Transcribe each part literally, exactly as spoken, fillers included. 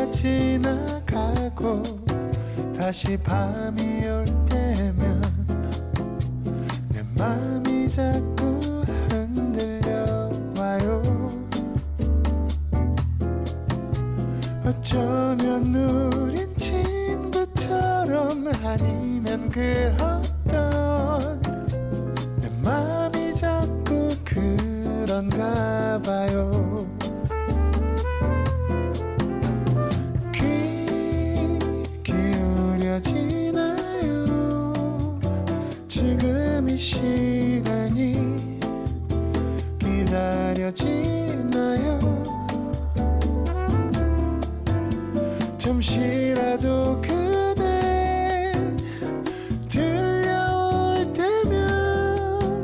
지나가고 다시 밤이 올 때면 내 맘이 자꾸 흔들려와요. 어쩌면 우린 친구처럼 아니면 그 어떤 내 맘이 자꾸 그런가 봐요. 귀 기울여지나요? 지금 이 시간이 기다려지나요? 잠시라도 그대 들려올 때면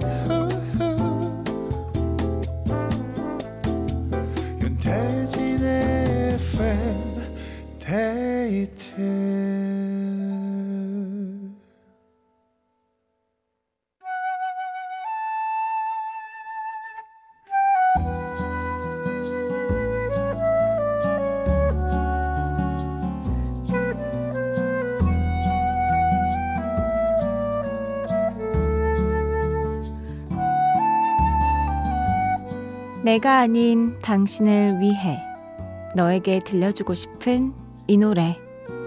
윤태진의 에프엠 데이트. 내가 아닌 당신을 위해 너에게 들려주고 싶은 이 노래.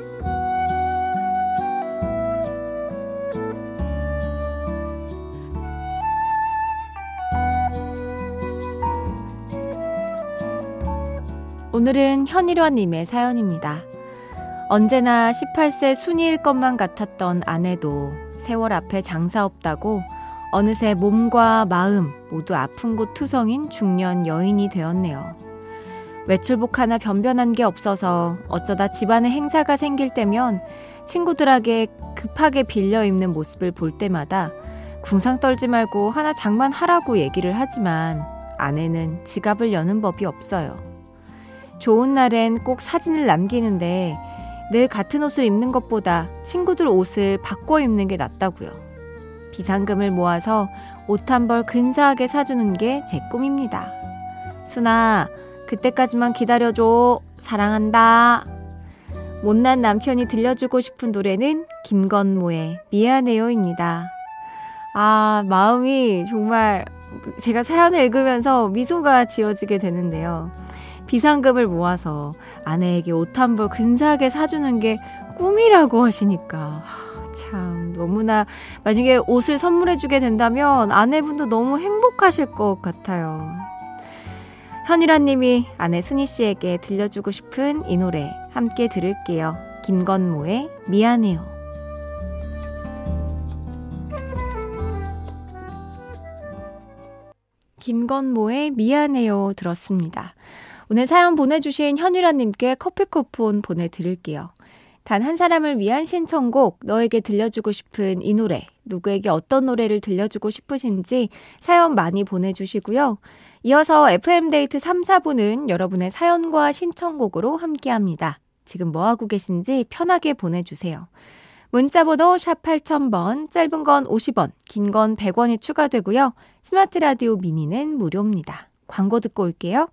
오늘은 현일화님의 사연입니다. 언제나 열여덟 세 순이일 것만 같았던 아내도 세월 앞에 장사 없다고 어느새 몸과 마음 모두 아픈 곳 투성인 중년 여인이 되었네요. 외출복 하나 변변한 게 없어서 어쩌다 집안에 행사가 생길 때면 친구들에게 급하게 빌려 입는 모습을 볼 때마다 궁상 떨지 말고 하나 장만하라고 얘기를 하지만 아내는 지갑을 여는 법이 없어요. 좋은 날엔 꼭 사진을 남기는데 늘 같은 옷을 입는 것보다 친구들 옷을 바꿔 입는 게 낫다고요. 비상금을 모아서 옷 한 벌 근사하게 사주는 게 제 꿈입니다. 순아, 그때까지만 기다려줘. 사랑한다. 못난 남편이 들려주고 싶은 노래는 김건모의 미안해요입니다. 아, 마음이 정말 제가 사연을 읽으면서 미소가 지어지게 되는데요. 비상금을 모아서 아내에게 옷 한 벌 근사하게 사주는 게 꿈이라고 하시니까 참 너무나, 만약에 옷을 선물해주게 된다면 아내분도 너무 행복하실 것 같아요. 현일아님이 아내 순희씨에게 들려주고 싶은 이 노래 함께 들을게요. 김건모의 미안해요. 김건모의 미안해요 들었습니다. 오늘 사연 보내주신 현일아님께 커피 쿠폰 보내드릴게요. 단 한 사람을 위한 신청곡, 너에게 들려주고 싶은 이 노래, 누구에게 어떤 노래를 들려주고 싶으신지 사연 많이 보내주시고요. 이어서 에프엠데이트 삼, 사 부는 여러분의 사연과 신청곡으로 함께합니다. 지금 뭐하고 계신지 편하게 보내주세요. 문자번호 샵 팔천 번, 짧은 건 오십 원, 긴 건 백 원이 추가되고요. 스마트 라디오 미니는 무료입니다. 광고 듣고 올게요.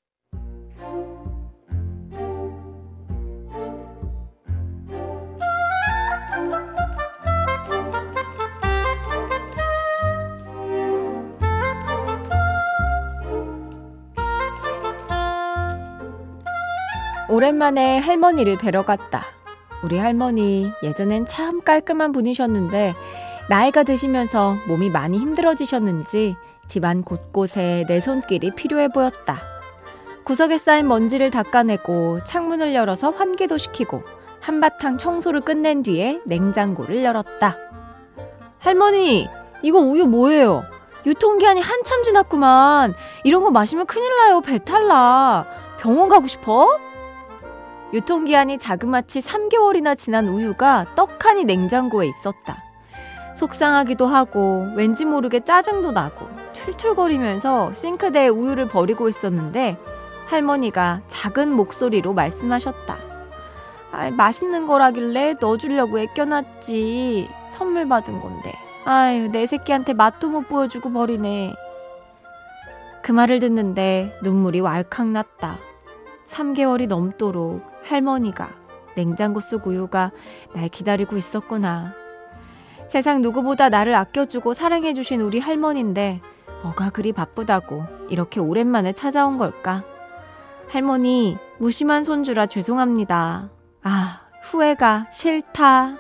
오랜만에 할머니를 뵈러 갔다. 우리 할머니 예전엔 참 깔끔한 분이셨는데 나이가 드시면서 몸이 많이 힘들어지셨는지 집안 곳곳에 내 손길이 필요해 보였다. 구석에 쌓인 먼지를 닦아내고 창문을 열어서 환기도 시키고 한바탕 청소를 끝낸 뒤에 냉장고를 열었다. 할머니, 이거 우유 뭐예요? 유통기한이 한참 지났구만. 이런 거 마시면 큰일 나요. 배탈 나. 병원 가고 싶어? 유통기한이 자그마치 삼 개월이나 지난 우유가 떡하니 냉장고에 있었다. 속상하기도 하고 왠지 모르게 짜증도 나고 툴툴거리면서 싱크대에 우유를 버리고 있었는데 할머니가 작은 목소리로 말씀하셨다. 아, 맛있는 거라길래 넣어주려고 애껴놨지. 선물 받은 건데. 아유, 내 새끼한테 맛도 못 보여주고 버리네. 그 말을 듣는데 눈물이 왈칵 났다. 삼 개월이 넘도록 할머니가 냉장고 속 우유가 날 기다리고 있었구나. 세상 누구보다 나를 아껴주고 사랑해주신 우리 할머니인데 뭐가 그리 바쁘다고 이렇게 오랜만에 찾아온 걸까? 할머니, 무심한 손주라 죄송합니다. 아, 후회가 싫다.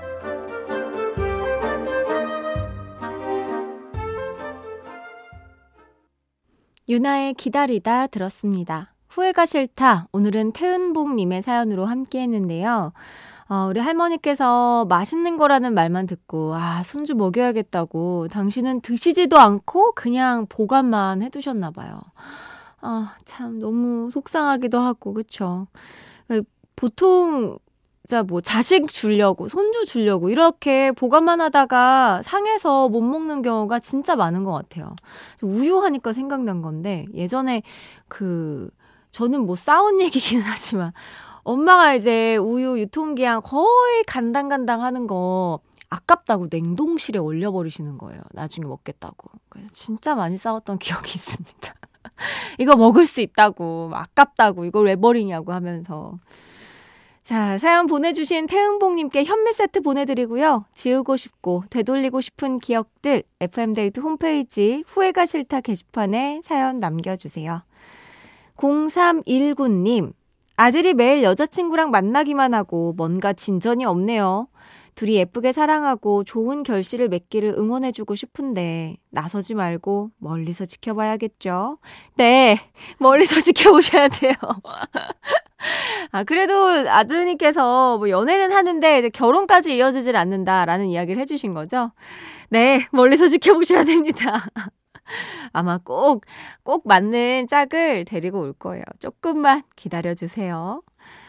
유나의 기다리다 들었습니다. 후회가 싫다. 오늘은 태은복님의 사연으로 함께 했는데요. 어, 우리 할머니께서 맛있는 거라는 말만 듣고 아, 손주 먹여야겠다고 당신은 드시지도 않고 그냥 보관만 해두셨나 봐요. 아, 참 너무 속상하기도 하고 그쵸? 보통 진짜 뭐 자식 주려고 손주 주려고 이렇게 보관만 하다가 상해서 못 먹는 경우가 진짜 많은 것 같아요. 우유 하니까 생각난 건데 예전에 그 저는 뭐 싸운 얘기기는 하지만 엄마가 이제 우유 유통기한 거의 간당간당 하는 거 아깝다고 냉동실에 얼려버리시는 거예요. 나중에 먹겠다고. 그래서 진짜 많이 싸웠던 기억이 있습니다. 이거 먹을 수 있다고, 아깝다고, 이걸 왜 버리냐고 하면서. 자, 사연 보내주신 태흥복님께 현미 세트 보내드리고요. 지우고 싶고 되돌리고 싶은 기억들 에프엠데이트 홈페이지 후회가 싫다 게시판에 사연 남겨주세요. 공삼일구 님, 아들이 매일 여자친구랑 만나기만 하고 뭔가 진전이 없네요. 둘이 예쁘게 사랑하고 좋은 결실을 맺기를 응원해주고 싶은데 나서지 말고 멀리서 지켜봐야겠죠? 네, 멀리서 지켜보셔야 돼요. 아, 그래도 아드님께서 뭐 연애는 하는데 이제 결혼까지 이어지질 않는다라는 이야기를 해주신 거죠? 네, 멀리서 지켜보셔야 됩니다. 아마 꼭, 꼭 맞는 짝을 데리고 올 거예요. 조금만 기다려주세요.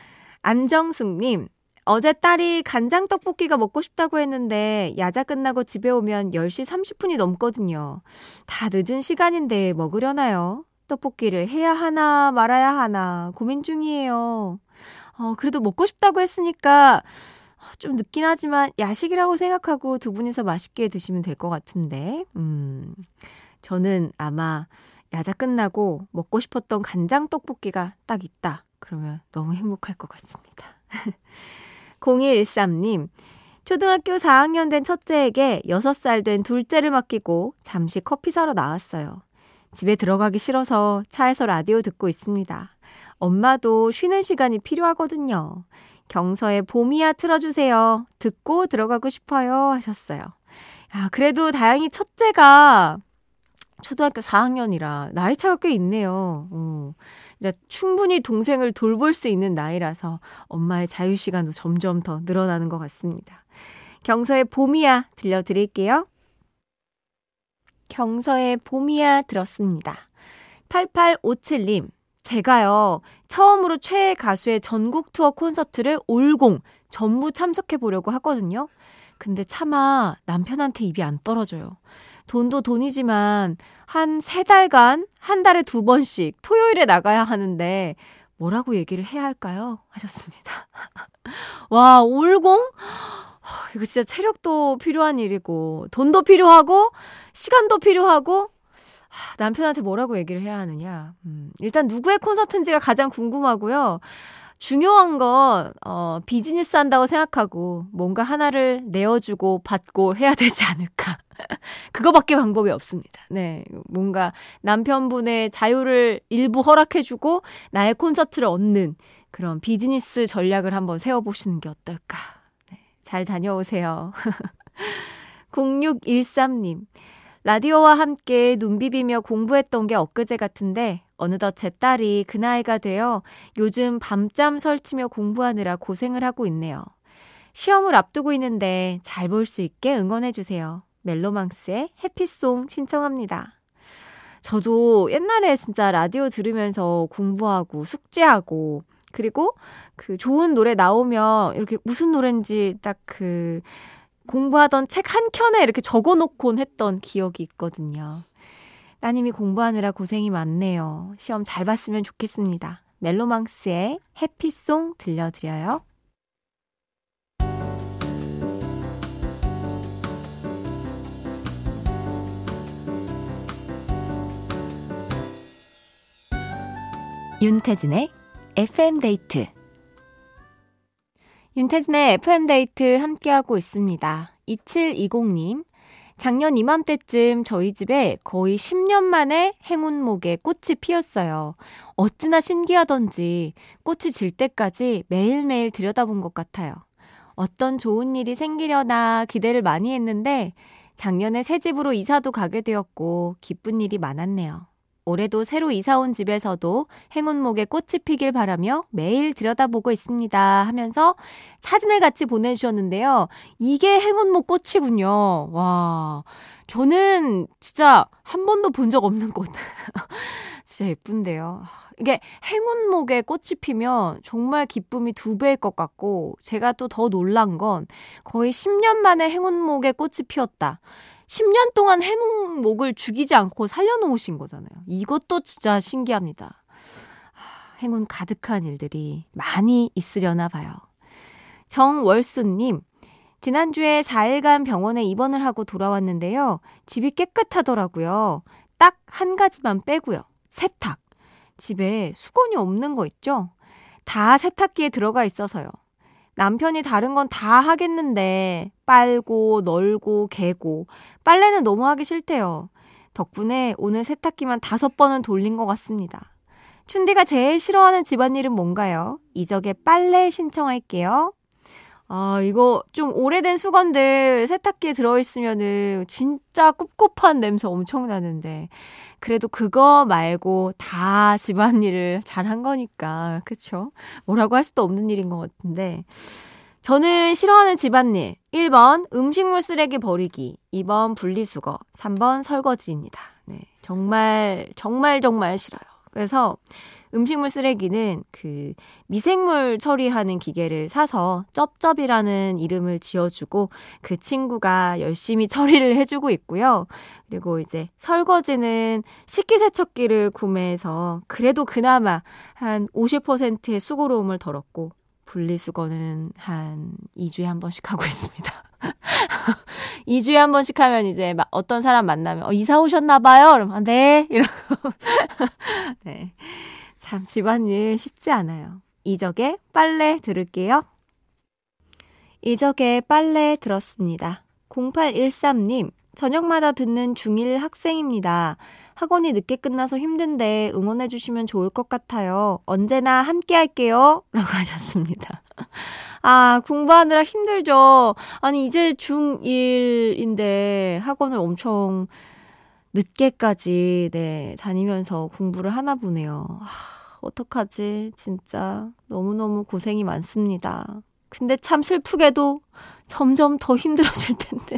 안정숙님, 어제 딸이 간장떡볶이가 먹고 싶다고 했는데 야자 끝나고 집에 오면 열 시 삼십 분이 넘거든요. 다 늦은 시간인데 먹으려나요? 떡볶이를 해야 하나 말아야 하나 고민 중이에요. 어, 그래도 먹고 싶다고 했으니까 좀 늦긴 하지만 야식이라고 생각하고 두 분이서 맛있게 드시면 될 것 같은데 음... 저는 아마 야자 끝나고 먹고 싶었던 간장 떡볶이가 딱 있다. 그러면 너무 행복할 것 같습니다. 공이일삼 님, 초등학교 사 학년 된 첫째에게 여섯 살 된 둘째를 맡기고 잠시 커피 사러 나왔어요. 집에 들어가기 싫어서 차에서 라디오 듣고 있습니다. 엄마도 쉬는 시간이 필요하거든요. 경서의 봄이야 틀어주세요. 듣고 들어가고 싶어요 하셨어요. 야, 그래도 다행히 첫째가 초등학교 사 학년이라 나이 차가 꽤 있네요. 어, 이제 충분히 동생을 돌볼 수 있는 나이라서 엄마의 자유시간도 점점 더 늘어나는 것 같습니다. 경서의 봄이야 들려드릴게요. 경서의 봄이야 들었습니다. 팔팔오칠 님, 제가요 처음으로 최애 가수의 전국 투어 콘서트를 올공 전부 참석해 보려고 하거든요. 근데 차마 남편한테 입이 안 떨어져요. 돈도 돈이지만 한 세 달간 한 달에 두 번씩 토요일에 나가야 하는데 뭐라고 얘기를 해야 할까요? 하셨습니다. 와, 올공? 이거 진짜 체력도 필요한 일이고 돈도 필요하고 시간도 필요하고 남편한테 뭐라고 얘기를 해야 하느냐. 음, 일단 누구의 콘서트인지가 가장 궁금하고요. 중요한 건 어, 비즈니스 한다고 생각하고 뭔가 하나를 내어주고 받고 해야 되지 않을까. 그거밖에 방법이 없습니다. 네, 뭔가 남편분의 자유를 일부 허락해주고 나의 콘서트를 얻는 그런 비즈니스 전략을 한번 세워보시는 게 어떨까. 네, 잘 다녀오세요. 공육일삼 님, 라디오와 함께 눈 비비며 공부했던 게 엊그제 같은데 어느덧 제 딸이 그 나이가 되어 요즘 밤잠 설치며 공부하느라 고생을 하고 있네요. 시험을 앞두고 있는데 잘 볼 수 있게 응원해주세요. 멜로망스의 해피송 신청합니다. 저도 옛날에 진짜 라디오 들으면서 공부하고 숙제하고 그리고 그 좋은 노래 나오면 이렇게 무슨 노래인지 딱 그 공부하던 책 한 켠에 이렇게 적어놓곤 했던 기억이 있거든요. 따님이 공부하느라 고생이 많네요. 시험 잘 봤으면 좋겠습니다. 멜로망스의 해피송 들려드려요. 윤태진의 에프엠데이트. 윤태진의 에프엠데이트 함께하고 있습니다. 이칠이공님, 작년 이맘때쯤 저희 집에 거의 십 년 만에 행운목에 꽃이 피었어요. 어찌나 신기하던지 꽃이 질 때까지 매일매일 들여다본 것 같아요. 어떤 좋은 일이 생기려나 기대를 많이 했는데 작년에 새 집으로 이사도 가게 되었고 기쁜 일이 많았네요. 올해도 새로 이사온 집에서도 행운목에 꽃이 피길 바라며 매일 들여다보고 있습니다 하면서 사진을 같이 보내주셨는데요. 이게 행운목 꽃이군요. 와, 저는 진짜 한 번도 본 적 없는 꽃. 진짜 예쁜데요. 이게 행운목에 꽃이 피면 정말 기쁨이 두 배일 것 같고, 제가 또 더 놀란 건 거의 십 년 만에 행운목에 꽃이 피었다. 십 년 동안 행운목을 죽이지 않고 살려놓으신 거잖아요. 이것도 진짜 신기합니다. 행운 가득한 일들이 많이 있으려나 봐요. 정월수님, 지난주에 사 일간 병원에 입원을 하고 돌아왔는데요. 집이 깨끗하더라고요. 딱 한 가지만 빼고요. 세탁. 집에 수건이 없는 거 있죠? 다 세탁기에 들어가 있어서요. 남편이 다른 건 다 하겠는데 빨고 널고 개고 빨래는 너무 하기 싫대요. 덕분에 오늘 세탁기만 다섯 번은 돌린 것 같습니다. 춘디가 제일 싫어하는 집안일은 뭔가요? 이적에 빨래 신청할게요. 아, 이거 좀 오래된 수건들 세탁기에 들어있으면은 진짜 꿉꿉한 냄새 엄청 나는데, 그래도 그거 말고 다 집안일을 잘한 거니까, 그쵸? 뭐라고 할 수도 없는 일인 것 같은데, 저는 싫어하는 집안일, 일 번 음식물 쓰레기 버리기, 이 번 분리수거, 삼 번 설거지입니다. 네, 정말 정말 정말 싫어요. 그래서 음식물 쓰레기는 그 미생물 처리하는 기계를 사서 쩝쩝이라는 이름을 지어주고 그 친구가 열심히 처리를 해주고 있고요. 그리고 이제 설거지는 식기세척기를 구매해서 그래도 그나마 한 오십 퍼센트의 수고로움을 덜었고, 분리수거는 한 이 주에 한 번씩 하고 있습니다. 이 주에 한 번씩 하면 이제 막 어떤 사람 만나면 어, 이사 오셨나봐요? 그러면 아, 네. 이러고. 네. 참 집안일 쉽지 않아요. 이적의 빨래 들을게요. 이적의 빨래 들었습니다. 공팔일삼님, 저녁마다 듣는 중일 학생입니다. 학원이 늦게 끝나서 힘든데 응원해 주시면 좋을 것 같아요. 언제나 함께 할게요. 라고 하셨습니다. 아, 공부하느라 힘들죠. 아니, 이제 중일인데 학원을 엄청 늦게까지 네, 다니면서 공부를 하나 보네요. 아, 어떡하지? 진짜 너무너무 고생이 많습니다. 근데 참 슬프게도 점점 더 힘들어질 텐데.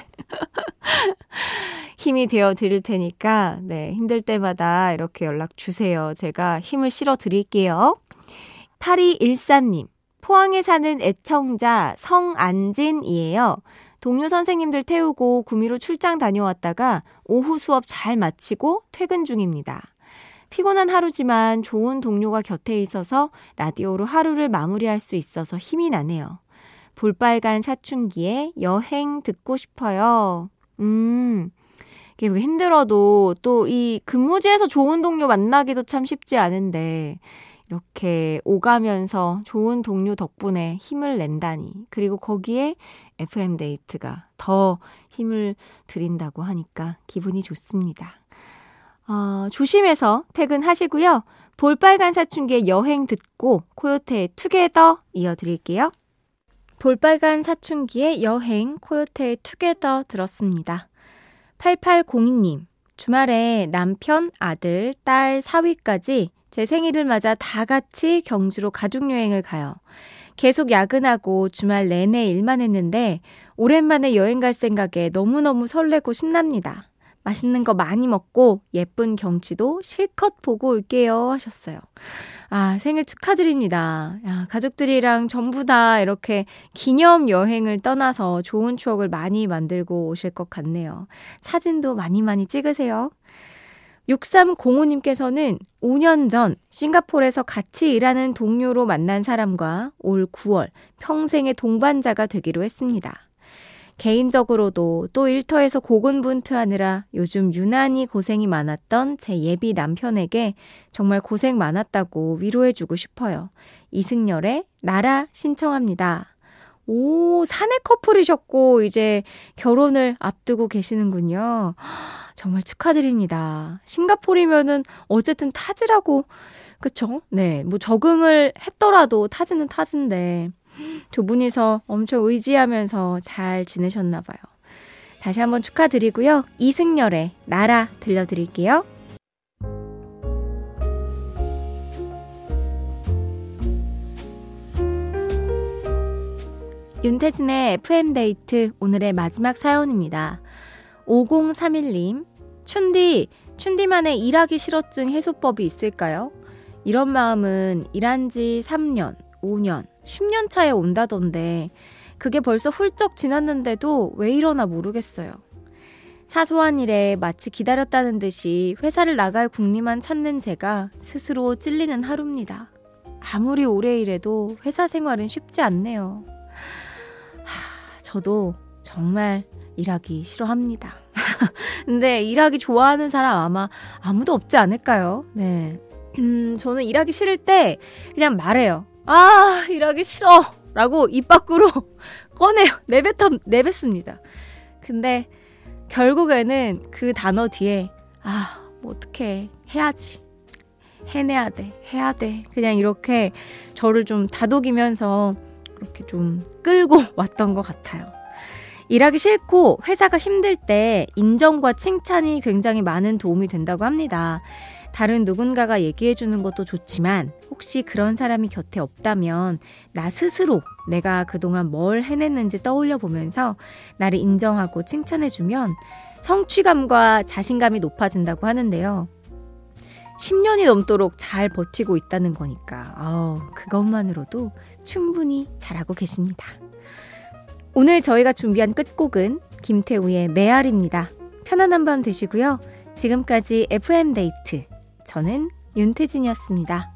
힘이 되어 드릴 테니까 네, 힘들 때마다 이렇게 연락 주세요. 제가 힘을 실어 드릴게요. 팔이일사님, 포항에 사는 애청자 성안진이에요. 동료 선생님들 태우고 구미로 출장 다녀왔다가 오후 수업 잘 마치고 퇴근 중입니다. 피곤한 하루지만 좋은 동료가 곁에 있어서 라디오로 하루를 마무리할 수 있어서 힘이 나네요. 볼빨간 사춘기에 여행 듣고 싶어요. 음, 이게 힘들어도 또 이 근무지에서 좋은 동료 만나기도 참 쉽지 않은데 이렇게 오가면서 좋은 동료 덕분에 힘을 낸다니, 그리고 거기에 에프엠데이트가 더 힘을 드린다고 하니까 기분이 좋습니다. 어, 조심해서 퇴근하시고요. 볼빨간 사춘기의 여행 듣고 코요태의 투게더 이어드릴게요. 볼빨간 사춘기의 여행, 코요태의 투게더 들었습니다. 팔팔공이님, 주말에 남편, 아들, 딸, 사위까지 제 생일을 맞아 다 같이 경주로 가족여행을 가요. 계속 야근하고 주말 내내 일만 했는데 오랜만에 여행 갈 생각에 너무너무 설레고 신납니다. 맛있는 거 많이 먹고 예쁜 경치도 실컷 보고 올게요 하셨어요. 아, 생일 축하드립니다. 야, 가족들이랑 전부 다 이렇게 기념 여행을 떠나서 좋은 추억을 많이 만들고 오실 것 같네요. 사진도 많이 많이 찍으세요. 육삼공오님께서는 오 년 전 싱가포르에서 같이 일하는 동료로 만난 사람과 올 구월 평생의 동반자가 되기로 했습니다. 개인적으로도 또 일터에서 고군분투하느라 요즘 유난히 고생이 많았던 제 예비 남편에게 정말 고생 많았다고 위로해주고 싶어요. 이승열의 나라 신청합니다. 오, 사내 커플이셨고 이제 결혼을 앞두고 계시는군요. 정말 축하드립니다. 싱가포르면은 어쨌든 타지라고, 그쵸? 네, 뭐 적응을 했더라도 타지는 타지인데 두 분이서 엄청 의지하면서 잘 지내셨나 봐요. 다시 한번 축하드리고요. 이승열의 나라 들려드릴게요. 윤태진의 에프엠데이트 오늘의 마지막 사연입니다. 오공삼일 님, 춘디, 춘디만의 일하기 싫어증 해소법이 있을까요? 이런 마음은 일한 지 삼 년, 오 년, 십 년 차에 온다던데 그게 벌써 훌쩍 지났는데도 왜 이러나 모르겠어요. 사소한 일에 마치 기다렸다는 듯이 회사를 나갈 궁리만 찾는 제가 스스로 찔리는 하루입니다. 아무리 오래 일해도 회사 생활은 쉽지 않네요. 하, 저도 정말 일하기 싫어합니다. 근데 일하기 좋아하는 사람 아마 아무도 없지 않을까요? 네. 음, 저는 일하기 싫을 때 그냥 말해요. 아, 일하기 싫어! 라고 입 밖으로 꺼내요. 내뱉어, 내뱉습니다. 근데 결국에는 그 단어 뒤에 아, 뭐 어떡해. 해야지. 해내야 돼. 해야 돼. 그냥 이렇게 저를 좀 다독이면서 그렇게 좀 끌고 왔던 것 같아요. 일하기 싫고 회사가 힘들 때 인정과 칭찬이 굉장히 많은 도움이 된다고 합니다. 다른 누군가가 얘기해주는 것도 좋지만 혹시 그런 사람이 곁에 없다면 나 스스로 내가 그동안 뭘 해냈는지 떠올려 보면서 나를 인정하고 칭찬해주면 성취감과 자신감이 높아진다고 하는데요. 십 년이 넘도록 잘 버티고 있다는 거니까 아우, 그것만으로도 충분히 잘하고 계십니다. 오늘 저희가 준비한 끝곡은 김태우의 메아리입니다. 편안한 밤 되시고요. 지금까지 에프엠데이트, 저는 윤태진이었습니다.